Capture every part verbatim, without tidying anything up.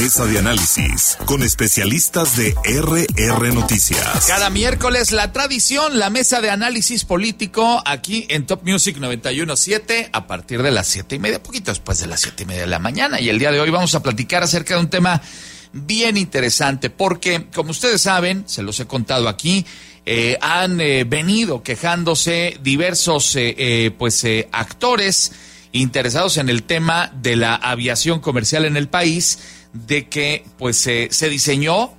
mesa de análisis con especialistas de R R Noticias. Cada miércoles la tradición, la mesa de análisis político aquí en Top Music noventa y uno punto siete a partir de las siete y media, poquito después de las siete y media de la mañana. Y el día de hoy vamos a platicar acerca de un tema bien interesante porque, como ustedes saben, se los he contado aquí, eh, han eh, venido quejándose diversos eh, eh, pues eh, actores interesados en el tema de la aviación comercial en el país, de que pues eh, se diseñó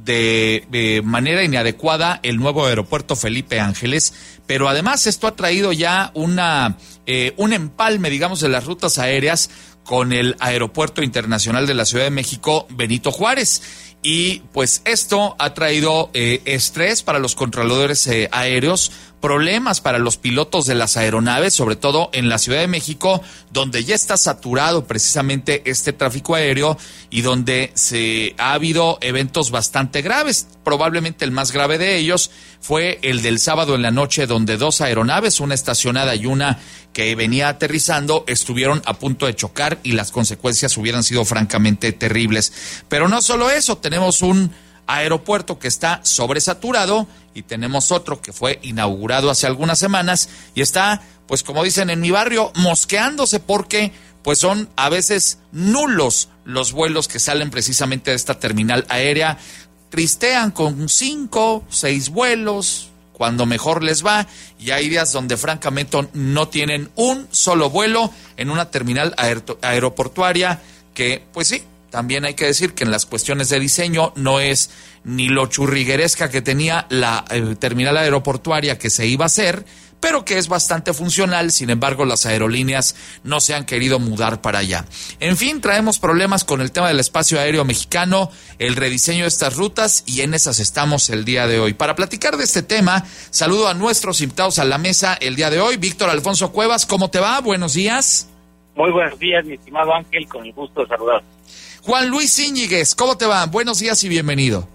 de, de manera inadecuada el nuevo aeropuerto Felipe Ángeles, pero además esto ha traído ya una eh, un empalme, digamos, de las rutas aéreas con el Aeropuerto Internacional de la Ciudad de México Benito Juárez. Y pues esto ha traído eh, estrés para los controladores eh, aéreos, problemas para los pilotos de las aeronaves, sobre todo en la Ciudad de México, donde ya está saturado precisamente este tráfico aéreo y donde se ha habido eventos bastante graves. Probablemente el más grave de ellos fue el del sábado en la noche, donde dos aeronaves, una estacionada y una que venía aterrizando, estuvieron a punto de chocar y las consecuencias hubieran sido francamente terribles. Pero no solo eso, tenemos un aeropuerto que está sobresaturado y tenemos otro que fue inaugurado hace algunas semanas y está, pues como dicen en mi barrio, mosqueándose porque pues son a veces nulos los vuelos que salen precisamente de esta terminal aérea. Tristean con cinco, seis vuelos, cuando mejor les va, y hay días donde francamente no tienen un solo vuelo en una terminal aer- aeroportuaria que, pues sí, también hay que decir que en las cuestiones de diseño no es ni lo churrigueresca que tenía la eh, terminal aeroportuaria que se iba a hacer, pero que es bastante funcional. Sin embargo, las aerolíneas no se han querido mudar para allá. En fin, traemos problemas con el tema del espacio aéreo mexicano, el rediseño de estas rutas, y en esas estamos el día de hoy. Para platicar de este tema, saludo a nuestros invitados a la mesa el día de hoy. Víctor Alfonso Cuevas, ¿cómo te va? Buenos días. Muy buenos días, mi estimado Ángel, con el gusto de saludar. Juan Luis Íñiguez, ¿cómo te va? Buenos días y bienvenido.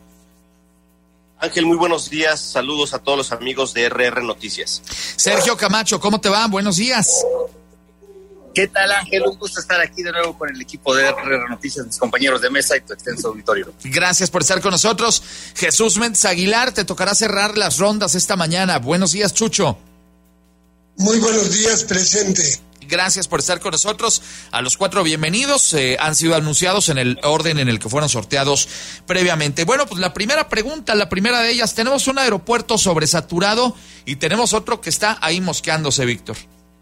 Ángel, muy buenos días. Saludos a todos los amigos de R R Noticias. Sergio Camacho, ¿cómo te va? Buenos días. ¿Qué tal, Ángel? Un gusto estar aquí de nuevo con el equipo de R R Noticias, mis compañeros de mesa y tu extenso auditorio. Gracias por estar con nosotros. Jesús Méndez Aguilar, te tocará cerrar las rondas esta mañana. Buenos días, Chucho. Muy buenos días, presente. Gracias por estar con nosotros. A los cuatro bienvenidos, eh, han sido anunciados en el orden en el que fueron sorteados previamente. Bueno, pues la primera pregunta, la primera de ellas, tenemos un aeropuerto sobresaturado y tenemos otro que está ahí mosqueándose, Víctor.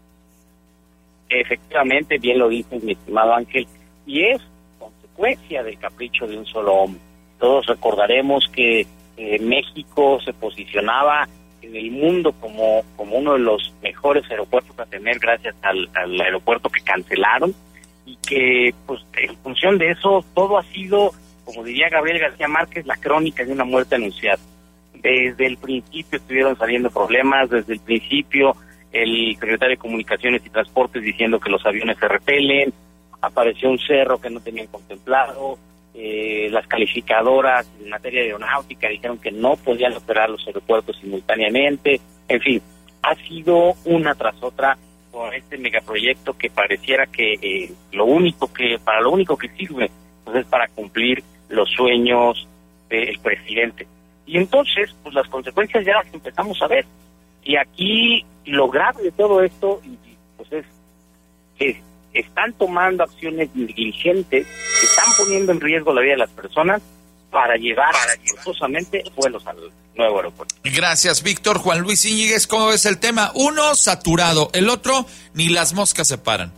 Efectivamente, bien lo dices, mi estimado Ángel, y es consecuencia del capricho de un solo hombre. Todos recordaremos que eh, México se posicionaba en el mundo como como uno de los mejores aeropuertos a tener gracias al, al aeropuerto que cancelaron, y que pues en función de eso todo ha sido, como diría Gabriel García Márquez, la crónica de una muerte anunciada. Desde el principio estuvieron saliendo problemas, desde el principio el secretario de Comunicaciones y Transportes diciendo que los aviones se repelen, apareció un cerro que no tenían contemplado. Eh, las calificadoras en materia de aeronáutica dijeron que no podían operar los aeropuertos simultáneamente. En fin, ha sido una tras otra con este megaproyecto que pareciera que eh, lo único que para lo único que sirve pues es para cumplir los sueños del presidente. Y entonces, pues las consecuencias ya las empezamos a ver. Y aquí lo grave de todo esto pues es que están tomando acciones negligentes que están poniendo en riesgo la vida de las personas para llevar forzosamente vuelos al nuevo aeropuerto. Gracias, Víctor. Juan Luis Íñiguez, ¿cómo ves el tema? Uno, saturado. El otro, ni las moscas se paran.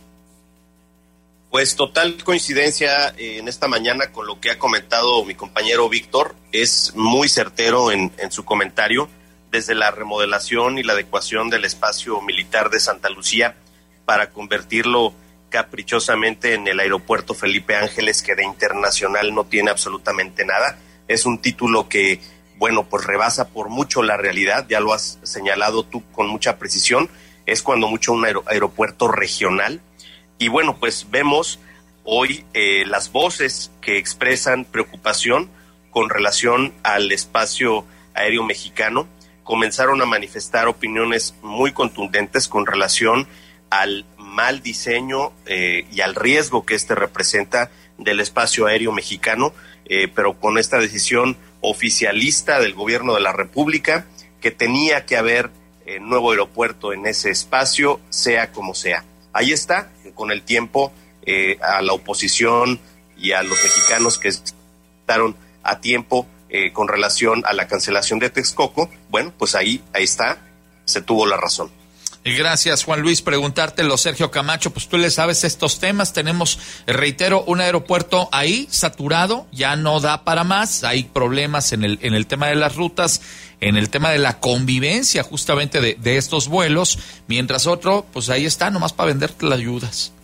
Pues total coincidencia eh, en esta mañana con lo que ha comentado mi compañero Víctor. Es muy certero en, en su comentario. Desde la remodelación y la adecuación del espacio militar de Santa Lucía para convertirlo caprichosamente en el aeropuerto Felipe Ángeles, que de internacional no tiene absolutamente nada. Es un título que, bueno, pues rebasa por mucho la realidad, ya lo has señalado tú con mucha precisión, es cuando mucho un aer- aeropuerto regional. Y bueno, pues vemos hoy eh, las voces que expresan preocupación con relación al espacio aéreo mexicano. Comenzaron a manifestar opiniones muy contundentes con relación al mal diseño eh, y al riesgo que este representa, del espacio aéreo mexicano, eh, pero con esta decisión oficialista del gobierno de la República, que tenía que haber eh, nuevo aeropuerto en ese espacio, sea como sea. Ahí está, con el tiempo, eh, a la oposición y a los mexicanos que estaban a tiempo eh, con relación a la cancelación de Texcoco, bueno, pues ahí, ahí está, se tuvo la razón. Y gracias, Juan Luis. Preguntártelo, Sergio Camacho, pues tú le sabes estos temas. Tenemos, reitero, un aeropuerto ahí saturado, ya no da para más. Hay problemas en el en el tema de las rutas, en el tema de la convivencia justamente de, de estos vuelos, mientras otro, pues ahí está, nomás para venderte las ayudas.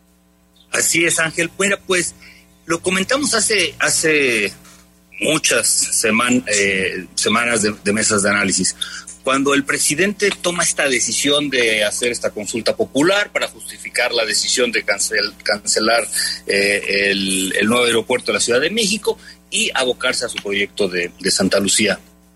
Así es, Ángel. Bueno, pues lo comentamos hace hace muchas seman, eh, semanas de, de mesas de análisis. Cuando el presidente toma esta decisión de hacer esta consulta popular para justificar la decisión de cancel, cancelar eh, el, el nuevo aeropuerto de la Ciudad de México y abocarse a su proyecto de, de Santa Lucía.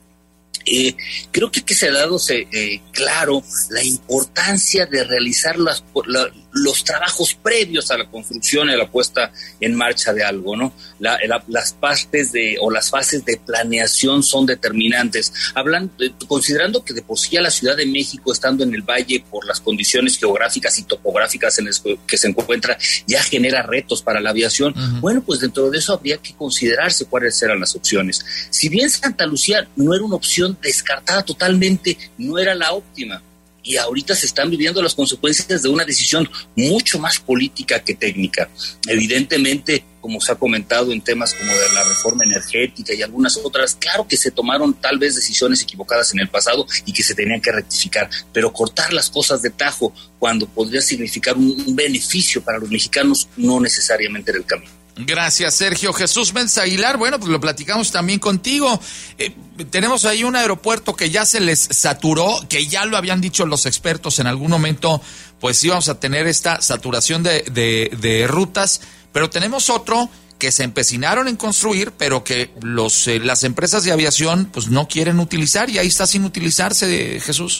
Eh, creo que, que se ha dado se, eh, claro la importancia de realizar las, la, los trabajos previos a la construcción y a la puesta en marcha de algo, ¿no? La, la, las partes de o las fases de planeación son determinantes. Hablando, eh, considerando que de por sí a la Ciudad de México, estando en el valle por las condiciones geográficas y topográficas en las que se encuentra, ya genera retos para la aviación. Uh-huh. Bueno, pues dentro de eso habría que considerarse cuáles eran las opciones. Si bien Santa Lucía no era una opción descartada totalmente, no era la óptima. Y ahorita se están viviendo las consecuencias de una decisión mucho más política que técnica. Evidentemente, como se ha comentado en temas como de la reforma energética y algunas otras, claro que se tomaron tal vez decisiones equivocadas en el pasado y que se tenían que rectificar, pero cortar las cosas de tajo cuando podría significar un, un beneficio para los mexicanos no necesariamente era el camino. Gracias, Sergio. Jesús Méndez Aguilar, bueno, pues lo platicamos también contigo. Eh, tenemos ahí un aeropuerto que ya se les saturó, que ya lo habían dicho los expertos en algún momento, pues íbamos a tener esta saturación de, de, de rutas, pero tenemos otro que se empecinaron en construir, pero que los eh, las empresas de aviación pues no quieren utilizar, y ahí está sin utilizarse, Jesús.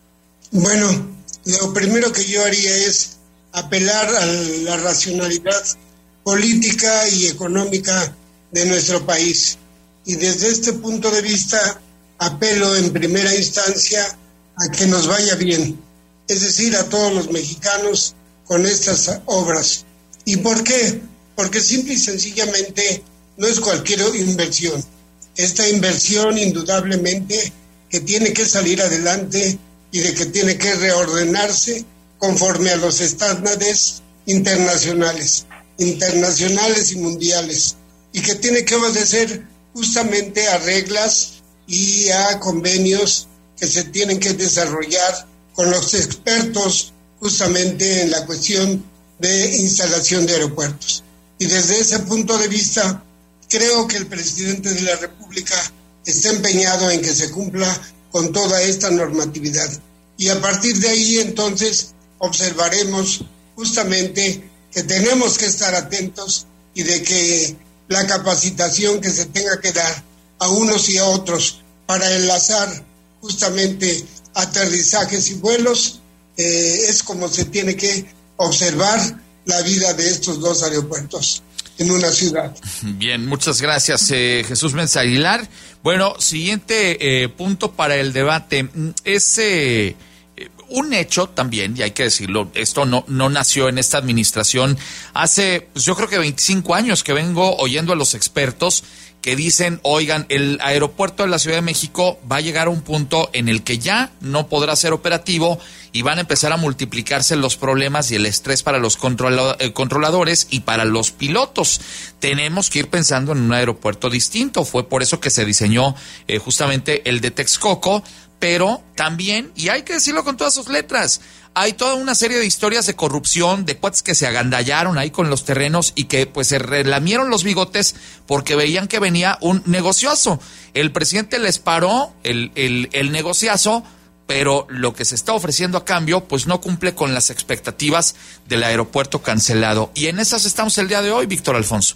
Bueno, lo primero que yo haría es apelar a la racionalidad política y económica de nuestro país. Y desde este punto de vista apelo en primera instancia a que nos vaya bien, es decir, a todos los mexicanos con estas obras. ¿Y por qué? Porque simple y sencillamente no es cualquier inversión. Esta inversión indudablemente que tiene que salir adelante y de que tiene que reordenarse conforme a los estándares internacionales. internacionales y mundiales, y que tiene que obedecer justamente a reglas y a convenios que se tienen que desarrollar con los expertos justamente en la cuestión de instalación de aeropuertos. Y desde ese punto de vista, creo que el presidente de la República está empeñado en que se cumpla con toda esta normatividad. Y a partir de ahí, entonces, observaremos justamente que tenemos que estar atentos y de que la capacitación que se tenga que dar a unos y a otros para enlazar justamente aterrizajes y vuelos eh, es como se tiene que observar la vida de estos dos aeropuertos en una ciudad. Bien, muchas gracias, eh, Jesús Méndez Aguilar. Bueno, siguiente eh, punto para el debate es eh, un hecho también, y hay que decirlo, esto no, no nació en esta administración. Hace, pues yo creo que veinticinco años que vengo oyendo a los expertos que dicen, oigan, el aeropuerto de la Ciudad de México va a llegar a un punto en el que ya no podrá ser operativo y van a empezar a multiplicarse los problemas y el estrés para los controla- eh, controladores y para los pilotos. Tenemos que ir pensando en un aeropuerto distinto. Fue por eso que se diseñó eh, justamente el de Texcoco, pero también, y hay que decirlo con todas sus letras, hay toda una serie de historias de corrupción, de cuates que se agandallaron ahí con los terrenos y que pues se relamieron los bigotes porque veían que venía un negociazo. El presidente les paró el, el, el negociazo, pero lo que se está ofreciendo a cambio pues no cumple con las expectativas del aeropuerto cancelado. Y en esas estamos el día de hoy, Víctor Alfonso.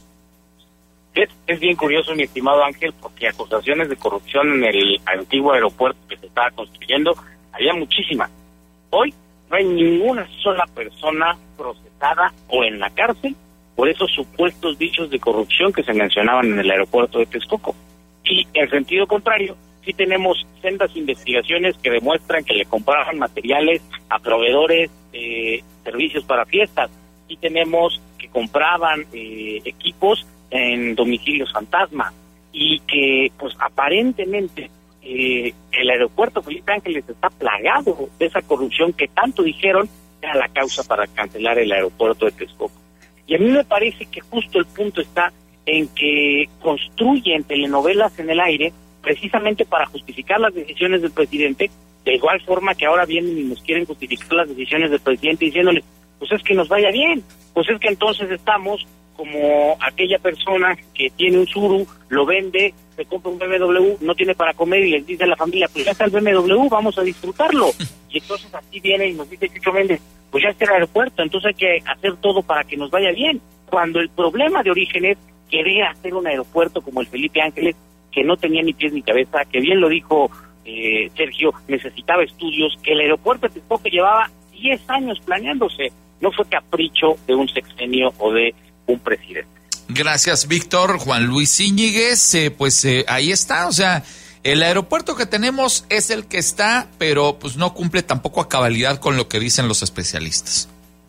Es, es bien curioso, mi estimado Ángel, porque acusaciones de corrupción en el antiguo aeropuerto que se estaba construyendo había muchísimas. Hoy no hay ninguna sola persona procesada o en la cárcel por esos supuestos dichos de corrupción que se mencionaban en el aeropuerto de Texcoco. Y en sentido contrario, sí tenemos sendas investigaciones que demuestran que le compraban materiales a proveedores de eh, servicios para fiestas. Sí tenemos que compraban eh, equipos en domicilios fantasma y que pues aparentemente eh, el aeropuerto Felipe Ángeles está plagado de esa corrupción que tanto dijeron era la causa para cancelar el aeropuerto de Texcoco. Y a mí me parece que justo el punto está en que construyen telenovelas en el aire precisamente para justificar las decisiones del presidente, de igual forma que ahora vienen y nos quieren justificar las decisiones del presidente diciéndole, pues es que nos vaya bien, pues es que entonces estamos como aquella persona que tiene un Suru, lo vende, se compra un B M W, no tiene para comer y les dice a la familia, pues ya está el B M W, vamos a disfrutarlo. Y entonces así viene y nos dice Chucho Méndez, pues ya está el aeropuerto, entonces hay que hacer todo para que nos vaya bien. Cuando el problema de origen es querer hacer un aeropuerto como el Felipe Ángeles, que no tenía ni pies ni cabeza, que bien lo dijo eh, Sergio, necesitaba estudios, que el aeropuerto de Texcoco llevaba diez años planeándose, no fue capricho de un sexenio o de un presidente. Gracias, Víctor. Juan Luis Íñiguez, eh, pues eh, ahí está, o sea, el aeropuerto que tenemos es el que está, pero pues no cumple tampoco a cabalidad con lo que dicen los especialistas.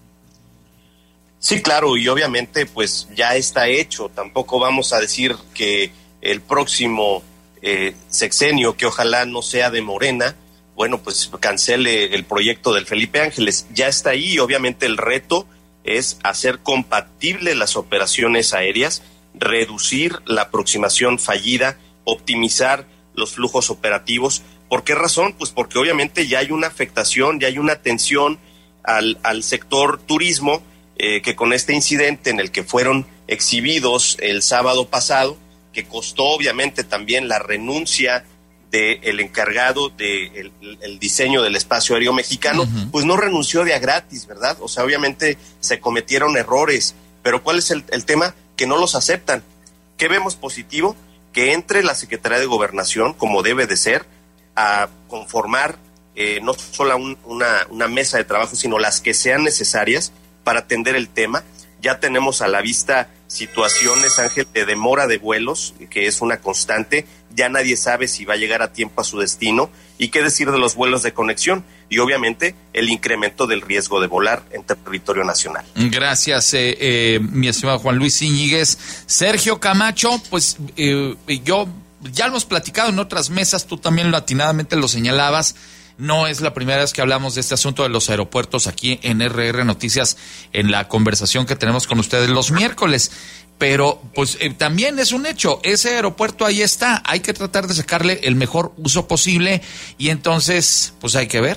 Sí, claro, y obviamente pues ya está hecho, tampoco vamos a decir que el próximo eh, sexenio, que ojalá no sea de Morena, bueno, pues cancele el proyecto del Felipe Ángeles, ya está ahí, obviamente el reto es hacer compatibles las operaciones aéreas, reducir la aproximación fallida, optimizar los flujos operativos. ¿Por qué razón? Pues porque obviamente ya hay una afectación, ya hay una tensión al, al sector turismo, eh, que con este incidente en el que fueron exhibidos el sábado pasado, que costó obviamente también la renuncia del encargado del de el diseño del espacio aéreo mexicano, uh-huh. pues no renunció de a gratis, ¿verdad? O sea, obviamente se cometieron errores, pero ¿cuál es el, el tema? Que no los aceptan. ¿Qué vemos positivo? Que entre la Secretaría de Gobernación, como debe de ser, a conformar eh, no solo un, una, una mesa de trabajo, sino las que sean necesarias para atender el tema. Ya tenemos a la vista situaciones, Ángel, de demora de vuelos, que es una constante. Ya nadie sabe si va a llegar a tiempo a su destino. Y qué decir de los vuelos de conexión. Y obviamente el incremento del riesgo de volar en territorio nacional. Gracias, eh, eh, mi estimado Juan Luis Íñiguez. Sergio Camacho, pues eh, yo ya lo hemos platicado en otras mesas, tú también lo atinadamente lo señalabas. No es la primera vez que hablamos de este asunto de los aeropuertos aquí en R R Noticias, en la conversación que tenemos con ustedes los miércoles. Pero pues eh, también es un hecho, ese aeropuerto ahí está, hay que tratar de sacarle el mejor uso posible y entonces pues hay que ver.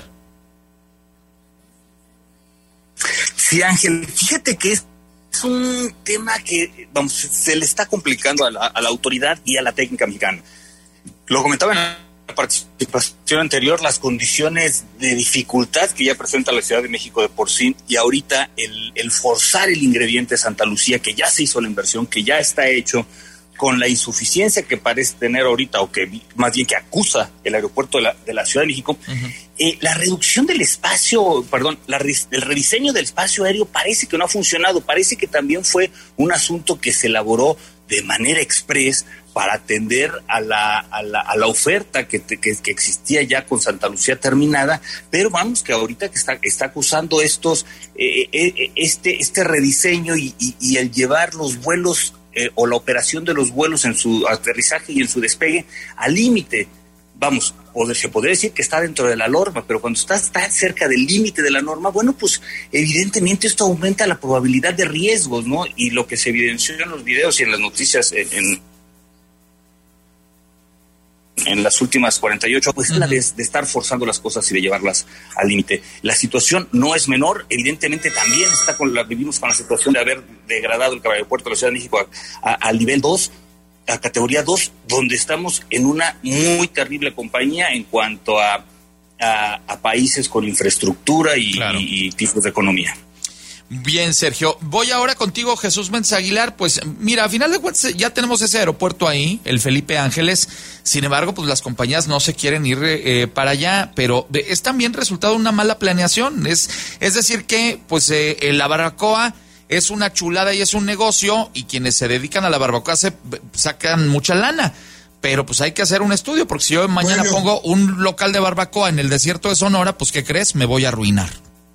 Sí, Ángel, fíjate que es un tema que vamos se le está complicando a la, a la autoridad y a la técnica mexicana. Lo comentaba en la participación anterior, las condiciones de dificultad que ya presenta la Ciudad de México de por sí, y ahorita el, el forzar el ingrediente Santa Lucía, que ya se hizo la inversión, que ya está hecho, con la insuficiencia que parece tener ahorita, o que más bien que acusa el aeropuerto de la, de la Ciudad de México, uh-huh. eh, la reducción del espacio, perdón, la, el rediseño del espacio aéreo parece que no ha funcionado, parece que también fue un asunto que se elaboró de manera express para atender a la, a la, a la oferta que, que, que existía ya con Santa Lucía terminada, pero vamos que ahorita que está, está acusando estos, eh, eh, este, este rediseño y, y, y el llevar los vuelos eh, o la operación de los vuelos en su aterrizaje y en su despegue al límite. Vamos, se podría decir que está dentro de la norma, pero cuando estás tan cerca del límite de la norma, bueno, pues evidentemente esto aumenta la probabilidad de riesgos, ¿no? Y lo que se evidenció en los videos y en las noticias en, en, en las últimas cuarenta y ocho, pues es la de, de estar forzando las cosas y de llevarlas al límite. La situación no es menor, evidentemente también está con la, vivimos con la situación de haber degradado el aeropuerto de la Ciudad de México a, a, al nivel dos, a categoría dos, donde estamos en una muy terrible compañía en cuanto a, a, a países con infraestructura y, claro. y, y tipos de economía. Bien, Sergio. Voy ahora contigo, Jesús Méndez Aguilar. Pues mira, a final de cuentas ya tenemos ese aeropuerto ahí, el Felipe Ángeles. Sin embargo, pues las compañías no se quieren ir eh, para allá, pero es también resultado de una mala planeación. Es, es decir que, pues, eh, la Baracoa es una chulada y es un negocio, y quienes se dedican a la barbacoa se sacan mucha lana. Pero pues hay que hacer un estudio, porque si yo mañana bueno. pongo un local de barbacoa en el desierto de Sonora, pues ¿qué crees? Me voy a arruinar.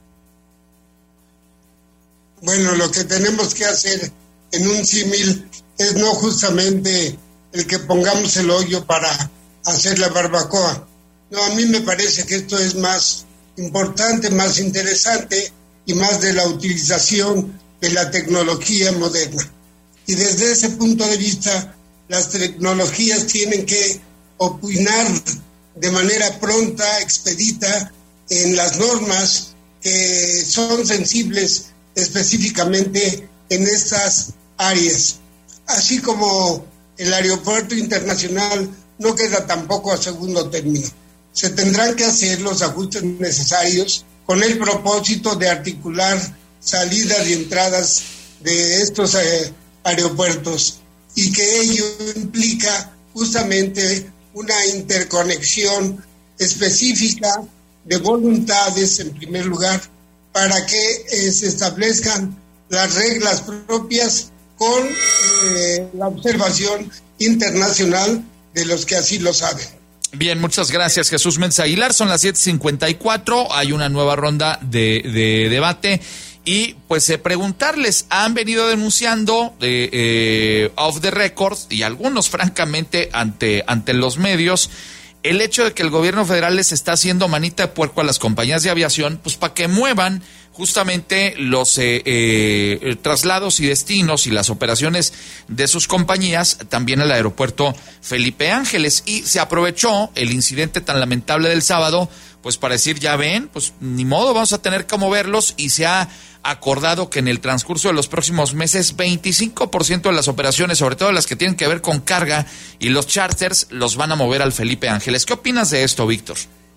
Bueno, lo que tenemos que hacer en un símil es no justamente el que pongamos el hoyo para hacer la barbacoa. No, a mí me parece que esto es más importante, más interesante y más de la utilización de la tecnología moderna. Y desde ese punto de vista, las tecnologías tienen que opinar de manera pronta, expedita, en las normas que son sensibles específicamente en estas áreas. Así como el aeropuerto internacional no queda tampoco a segundo término. Se tendrán que hacer los ajustes necesarios con el propósito de articular salidas y entradas de estos eh, aeropuertos, y que ello implica justamente una interconexión específica de voluntades, en primer lugar, para que eh, se establezcan las reglas propias con eh, la observación internacional de los que así lo saben. Bien, muchas gracias, Jesús Méndez Aguilar. Son las siete cincuenta y cuatro, hay una nueva ronda de, de debate. Y pues eh, preguntarles, han venido denunciando eh, eh, off the record, y algunos francamente ante, ante los medios, el hecho de que el gobierno federal les está haciendo manita de puerco a las compañías de aviación, pues para que muevan justamente los eh, eh, traslados y destinos y las operaciones de sus compañías también al aeropuerto Felipe Ángeles. Y se aprovechó el incidente tan lamentable del sábado, pues para decir, ya ven, pues ni modo, vamos a tener que moverlos, y se ha acordado que en el transcurso de los próximos meses veinticinco por ciento de las operaciones, sobre todo las que tienen que ver con carga y los charters, los van a mover al Felipe Ángeles. ¿Qué opinas de esto, Víctor?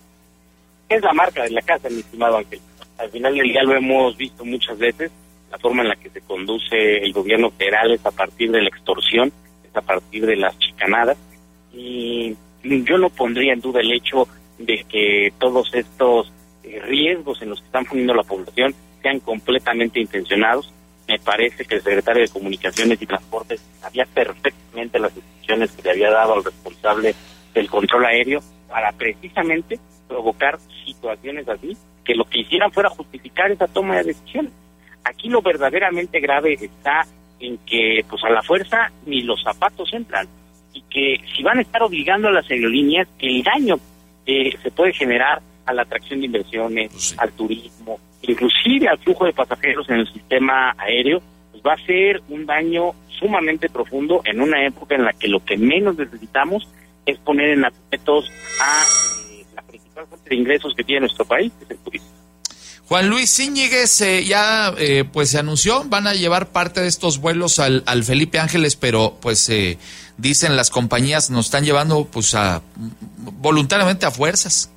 Es la marca de la casa, mi estimado Ángel. Al final del día lo hemos visto muchas veces, la forma en la que se conduce el gobierno federal es a partir de la extorsión, es a partir de las chicanadas, y yo no pondría en duda el hecho de que todos estos eh, riesgos en los que están poniendo la población sean completamente intencionados. Me parece que el secretario de Comunicaciones y Transportes sabía perfectamente las instrucciones que le había dado al responsable del control aéreo para precisamente provocar situaciones así, que lo que hicieran fuera justificar esa toma de decisiones. Aquí lo verdaderamente grave está en que pues a la fuerza ni los zapatos entran, y que si van a estar obligando a las aerolíneas, el daño que se puede generar a la atracción de inversiones, pues sí, al turismo, inclusive al flujo de pasajeros en el sistema aéreo, pues va a ser un daño sumamente profundo en una época en la que lo que menos necesitamos es poner en aprietos a eh, la principal fuente de ingresos que tiene nuestro país, que es el turismo. Juan Luis Íñiguez eh, ya eh, pues se anunció, van a llevar parte de estos vuelos al, al Felipe Ángeles, pero pues eh, dicen las compañías nos están llevando pues a voluntariamente a fuerzas.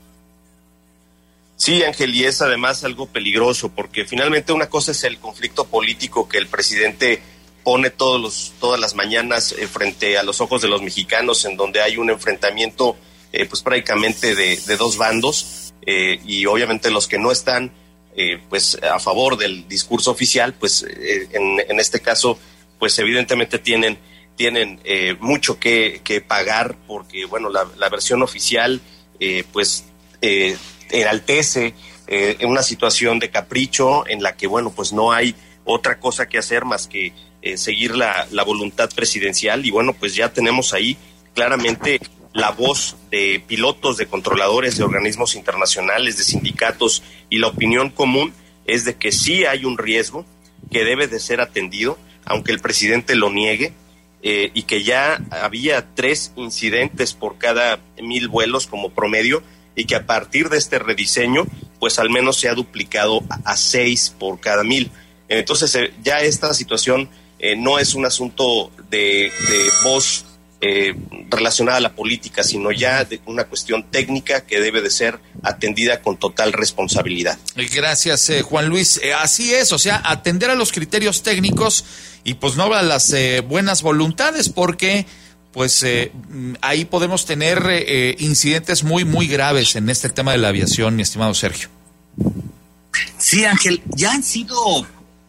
Sí, Ángel, y es además algo peligroso, porque finalmente una cosa es el conflicto político que el presidente pone todos los, todas las mañanas eh, frente a los ojos de los mexicanos, en donde hay un enfrentamiento eh, pues prácticamente de, de dos bandos, eh, y obviamente los que no están eh, pues a favor del discurso oficial, pues eh, en, en este caso pues evidentemente tienen tienen eh, mucho que, que pagar, porque bueno, la, la versión oficial eh, pues eh, enaltece eh, en una situación de capricho en la que bueno, pues no hay otra cosa que hacer más que eh, seguir la, la voluntad presidencial, y bueno, pues ya tenemos ahí claramente la voz de pilotos, de controladores, de organismos internacionales, de sindicatos, y la opinión común es de que sí hay un riesgo que debe de ser atendido, aunque el presidente lo niegue, eh, y que ya había tres incidentes por cada mil vuelos como promedio, y que a partir de este rediseño, pues al menos se ha duplicado a, a seis por cada mil. Entonces eh, ya esta situación eh, no es un asunto de, de voz eh, relacionada a la política, sino ya de una cuestión técnica que debe de ser atendida con total responsabilidad. Gracias, eh, Juan Luis. Eh, así es, o sea, atender a los criterios técnicos y pues no a las eh, buenas voluntades, porque pues eh, ahí podemos tener eh, incidentes muy, muy graves en este tema de la aviación, mi estimado Sergio. Sí, Ángel, ya han sido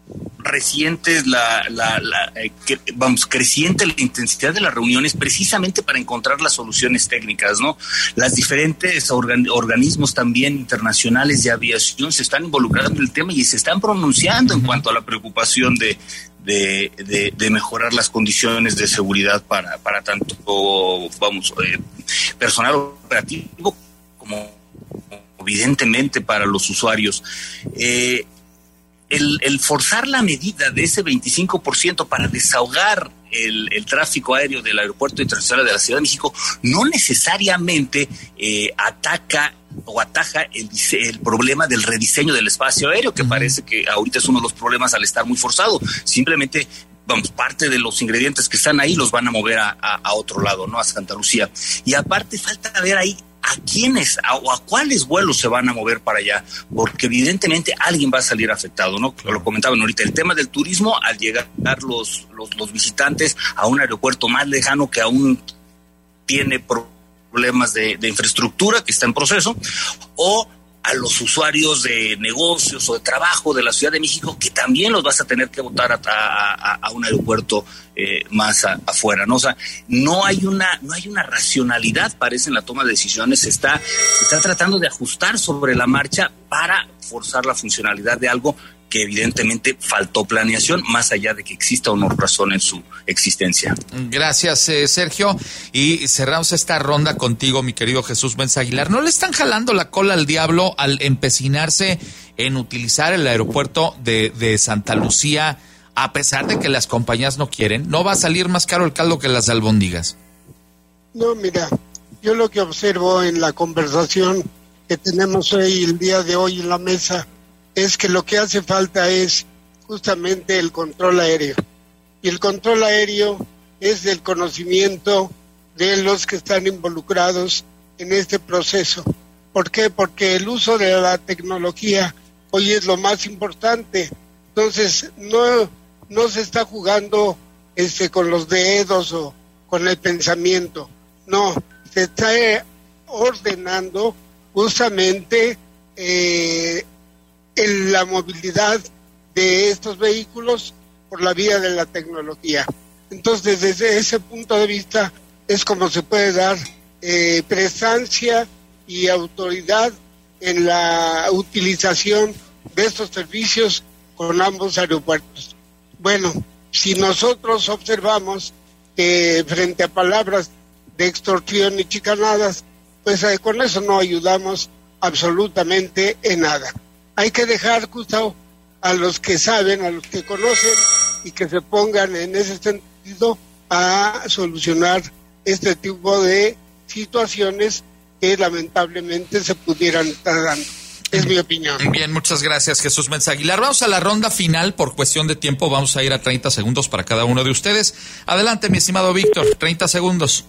recientes, la, la, la eh, que, vamos, creciente la intensidad de las reuniones precisamente para encontrar las soluciones técnicas, ¿no? Las diferentes organ, organismos también internacionales de aviación se están involucrando en el tema y se están pronunciando en cuanto a la preocupación de de, de, de mejorar las condiciones de seguridad para, para tanto, vamos, eh, personal operativo como evidentemente para los usuarios. Eh, El, el forzar la medida de ese veinticinco por ciento para desahogar el, el tráfico aéreo del Aeropuerto Internacional de la Ciudad de México no necesariamente eh, ataca o ataja el, el problema del rediseño del espacio aéreo, que uh-huh. parece que ahorita es uno de los problemas al estar muy forzado. Simplemente, vamos, parte de los ingredientes que están ahí los van a mover a, a, a otro lado, ¿no? A Santa Lucía. Y aparte falta ver ahí a quiénes a, o a cuáles vuelos se van a mover para allá, porque evidentemente alguien va a salir afectado, ¿no? Lo comentaban ahorita, el tema del turismo, al llegar los, los, los visitantes a un aeropuerto más lejano que aún tiene problemas de, de infraestructura, que está en proceso, o a los usuarios de negocios o de trabajo de la Ciudad de México, que también los vas a tener que botar a, a, a un aeropuerto eh, más a, afuera, ¿no? O sea, no hay una, no hay una racionalidad, parece, en la toma de decisiones. Se está, se está tratando de ajustar sobre la marcha para forzar la funcionalidad de algo que evidentemente faltó planeación, más allá de que exista o no razón en su existencia. Gracias, eh, Sergio. Y cerramos esta ronda contigo, mi querido Jesús Mencía Aguilar. ¿No le están jalando la cola al diablo al empecinarse en utilizar el aeropuerto de, de Santa Lucía, a pesar de que las compañías no quieren? ¿No va a salir más caro el caldo que las albóndigas? No, mira, yo lo que observo en la conversación que tenemos hoy, el día de hoy en la mesa, es que lo que hace falta es justamente el control aéreo. Y el control aéreo es el conocimiento de los que están involucrados en este proceso. ¿Por qué? Porque el uso de la tecnología hoy es lo más importante. Entonces, no, no se está jugando este, con los dedos o con el pensamiento. No, se está ordenando justamente eh, en la movilidad de estos vehículos por la vía de la tecnología. Entonces, desde ese punto de vista es como se puede dar eh, prestancia y autoridad en la utilización de estos servicios con ambos aeropuertos. Bueno, si nosotros observamos que frente a palabras de extorsión y chicanadas, pues eh, con eso no ayudamos absolutamente en nada. Hay que dejar, Gustavo, a los que saben, a los que conocen y que se pongan en ese sentido a solucionar este tipo de situaciones que lamentablemente se pudieran estar dando. Es mi opinión. Bien, muchas gracias, Jesús Mencía Aguilar. Vamos a la ronda final. Por cuestión de tiempo vamos a ir a treinta segundos para cada uno de ustedes. Adelante, mi estimado Víctor, treinta segundos.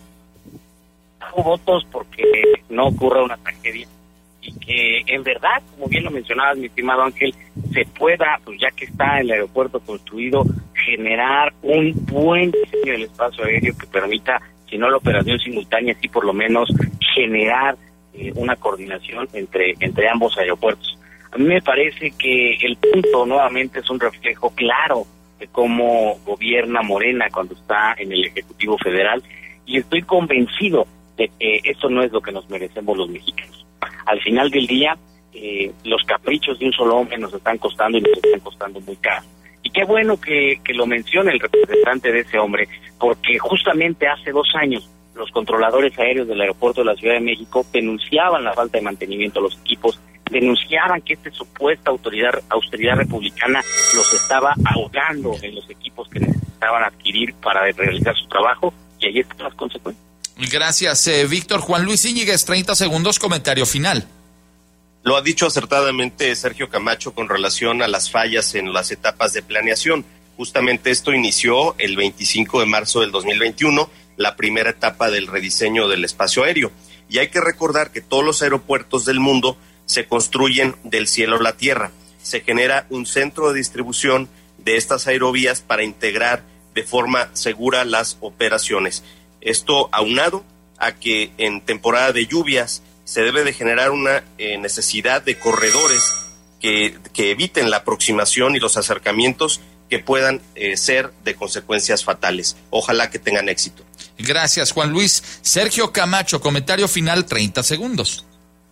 Hago votos porque no ocurra una tragedia y que en verdad, como bien lo mencionabas, mi estimado Ángel, se pueda, pues ya que está el aeropuerto construido, generar un buen diseño del espacio aéreo que permita, si no la operación simultánea, sí por lo menos generar eh, una coordinación entre, entre ambos aeropuertos. A mí me parece que el punto nuevamente es un reflejo claro de cómo gobierna Morena cuando está en el Ejecutivo Federal, y estoy convencido de que eso no es lo que nos merecemos los mexicanos. Al final del día, eh, los caprichos de un solo hombre nos están costando y nos están costando muy caro. Y qué bueno que, que lo mencione el representante de ese hombre, porque justamente hace dos años los controladores aéreos del aeropuerto de la Ciudad de México denunciaban la falta de mantenimiento de los equipos, denunciaban que esta supuesta autoridad, austeridad republicana los estaba ahogando en los equipos que necesitaban adquirir para realizar su trabajo, y ahí están las consecuencias. Gracias, eh, Víctor. Juan Luis Íñiguez, treinta segundos, comentario final. Lo ha dicho acertadamente Sergio Camacho con relación a las fallas en las etapas de planeación. Justamente esto inició el veinticinco de marzo del dos mil veintiuno, la primera etapa del rediseño del espacio aéreo. Y hay que recordar que todos los aeropuertos del mundo se construyen del cielo a la tierra. Se genera un centro de distribución de estas aerovías para integrar de forma segura las operaciones. Esto aunado a que en temporada de lluvias se debe de generar una eh, necesidad de corredores que, que eviten la aproximación y los acercamientos que puedan eh, ser de consecuencias fatales. Ojalá que tengan éxito. Gracias, Juan Luis. Sergio Camacho, comentario final, treinta segundos.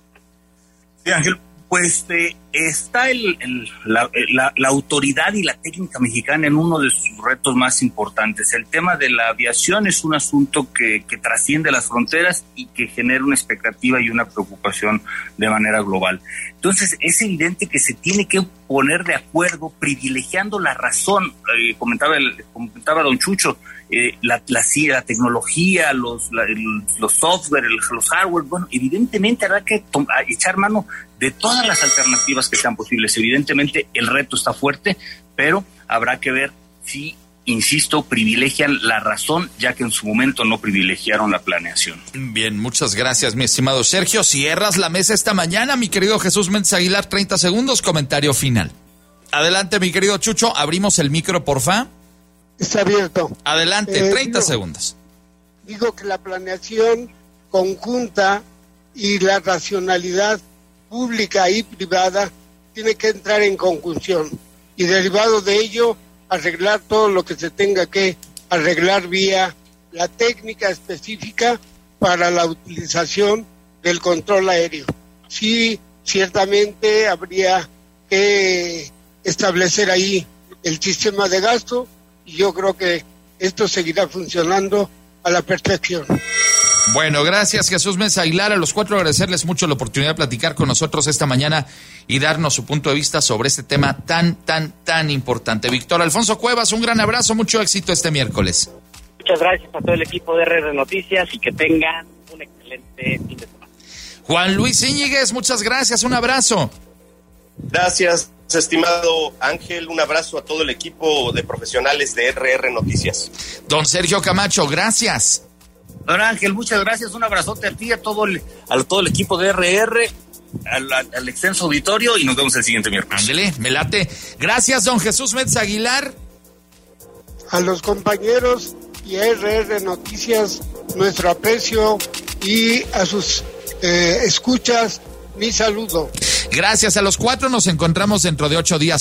Sí, Ángel, pues eh, está el, el, la, la, la autoridad y la técnica mexicana en uno de sus retos más importantes. El tema de la aviación es un asunto que, que trasciende las fronteras y que genera una expectativa y una preocupación de manera global. Entonces, es evidente que se tiene que poner de acuerdo, privilegiando la razón. Eh, comentaba, el, comentaba don Chucho, eh, la, la, la tecnología, los, la, el, los software, el, los hardware. Bueno, evidentemente habrá que tom- echar mano de todas las alternativas que sean posibles. Evidentemente el reto está fuerte, pero habrá que ver si, insisto, privilegian la razón, ya que en su momento no privilegiaron la planeación. Bien, muchas gracias, mi estimado Sergio. Cierras la mesa esta mañana, mi querido Jesús Méndez Aguilar, treinta segundos, comentario final. Adelante, mi querido Chucho, abrimos el micro, porfa. Está abierto. Adelante, Eh, treinta digo, segundos. Digo que la planeación conjunta y la racionalidad pública y privada tiene que entrar en conjunción y derivado de ello arreglar todo lo que se tenga que arreglar vía la técnica específica para la utilización del control aéreo. Sí, ciertamente habría que establecer ahí el sistema de gasto y yo creo que esto seguirá funcionando a la perfección. Bueno, gracias Jesús Méndez Aguilar. A los cuatro agradecerles mucho la oportunidad de platicar con nosotros esta mañana y darnos su punto de vista sobre este tema tan, tan, tan importante. Víctor Alfonso Cuevas, un gran abrazo, mucho éxito este miércoles. Muchas gracias a todo el equipo de R R Noticias y que tengan un excelente fin de semana. Juan Luis Íñiguez, muchas gracias, un abrazo. Gracias, estimado Ángel. Un abrazo a todo el equipo de profesionales de R R Noticias. Don Sergio Camacho, gracias. Don Ángel, muchas gracias, un abrazote a ti, a todo el, a todo el equipo de R R, al, al extenso auditorio y nos vemos el siguiente miércoles. Ándele, me late. Gracias, don Jesús Méndez Aguilar. A los compañeros y a R R Noticias, nuestro aprecio y a sus eh, escuchas, mi saludo. Gracias a los cuatro, nos encontramos dentro de ocho días.